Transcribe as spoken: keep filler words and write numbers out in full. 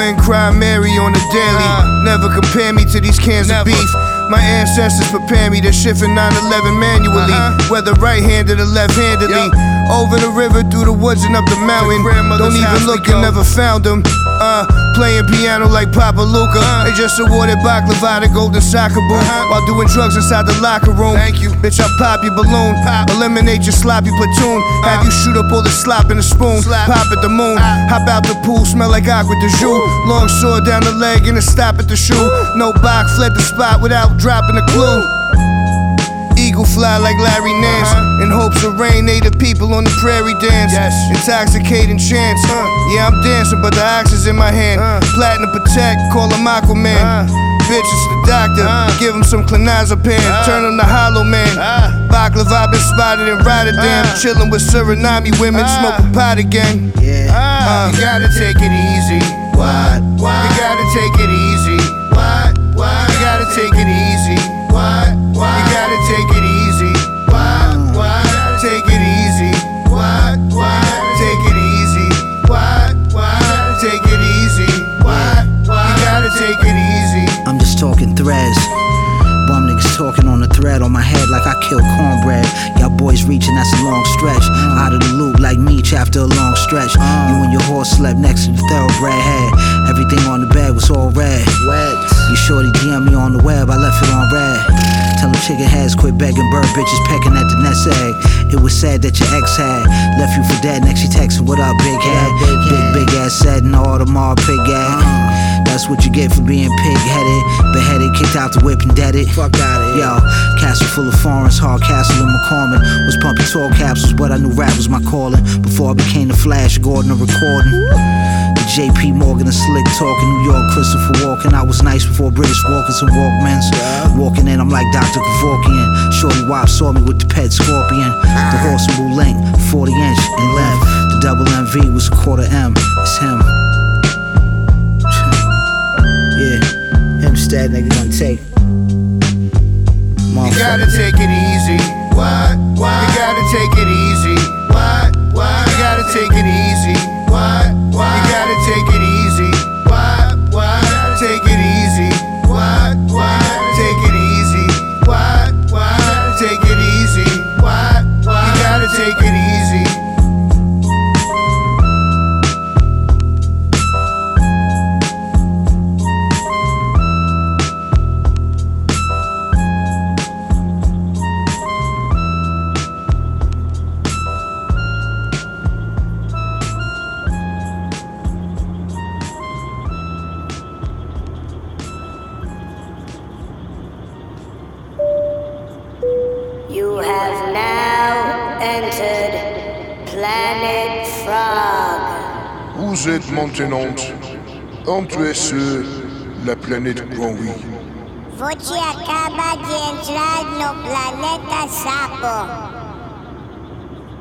twin cry Mary on the daily. Never compare me to these cans of beef. My ancestors prepare me to shift in nine eleven manually, uh-huh. whether right-handed or left-handedly. Yep. Over the river, through the woods and up the mountain. Don't even look, and never found them. Uh, playing piano like Papa Luca. Uh, they just awarded baklava to Golden Soccer Boom uh-huh. while doing drugs inside the locker room. Thank you, bitch. I pop your balloon, pop. Eliminate your sloppy platoon. Uh, Have you shoot up all the slop in the spoon? Slap. Pop at the moon. Uh, Hop out the pool, smell like aqua de jus. Long sword down the leg and a stop at the shoe. No Bach fled the spot without dropping a clue. Eagle fly like Larry Nance. Uh-huh. In hopes of rain, native people on the prairie dance. Yes. Intoxicating chants. Uh. Yeah, I'm dancing, but the ox is in my hand. Uh. Platinum protect, call him Aquaman. Uh. Bitch, it's the doctor. Uh. Give him some clonazepam. Uh. Turn him to Hollow Man. Uh. Baklava been spotted in Rotterdam. Uh. Chillin' with Suriname women, uh. smoking pot again. Yeah. Uh. You gotta take it easy. What? What? You gotta take it easy. What? What? You gotta take it easy. What? What? You gotta take it easy. What? What? Take it easy. What? What? Take it easy. What? What? Take it easy. What? What? You gotta take it easy. I'm just talking threads. Bum niggas talking on the thread on my head like I killed cornbread. Y'all boys reaching, that's a long stretch. Mm. Out of the loop like Meech after a long stretch. Mm. You and your horse slept next to the thoroughbred head. Everything on the bed was all red. Wet. You shorty D M me on the web, I left it on red. Tell them chicken heads quit begging bird bitches pecking at the nest egg. It was sad that your ex had left you for dead. Next she texting, what up, big head? Yeah, big, big, big ass said, and all the mall pig ass. Mm. That's what you get for being pig-headed. Beheaded, kicked out the whip and dead it. Fuck out of here. Yo, castle full of foreigns, hard castle in McCormick. Was pumping tall capsules, but I knew rap was my calling. Before I became the Flash Gordon of recording. The J P Morgan and Slick talking, New York Christopher Walken. I was nice before British Walkers and Walkmans. Walking in, I'm like Doctor Kevorkian. Shorty Wop saw me with the pet scorpion. The horse and bull length, forty inch in length. The double M V was a quarter M. It's him. Yeah, Hempstead nigga gonna take. You gotta take it easy. What? What? You gotta take it easy. What? What? You gotta take it easy. What? What? You gotta take it easy. What? What? Take it easy. What? What? Take it easy. What? What? Take it easy. What? What? You gotta take it easy. You have now entered Planet Frog. Vous êtes maintenant entre sur la planète Granby. Você acaba de entrar no Planeta Sapo.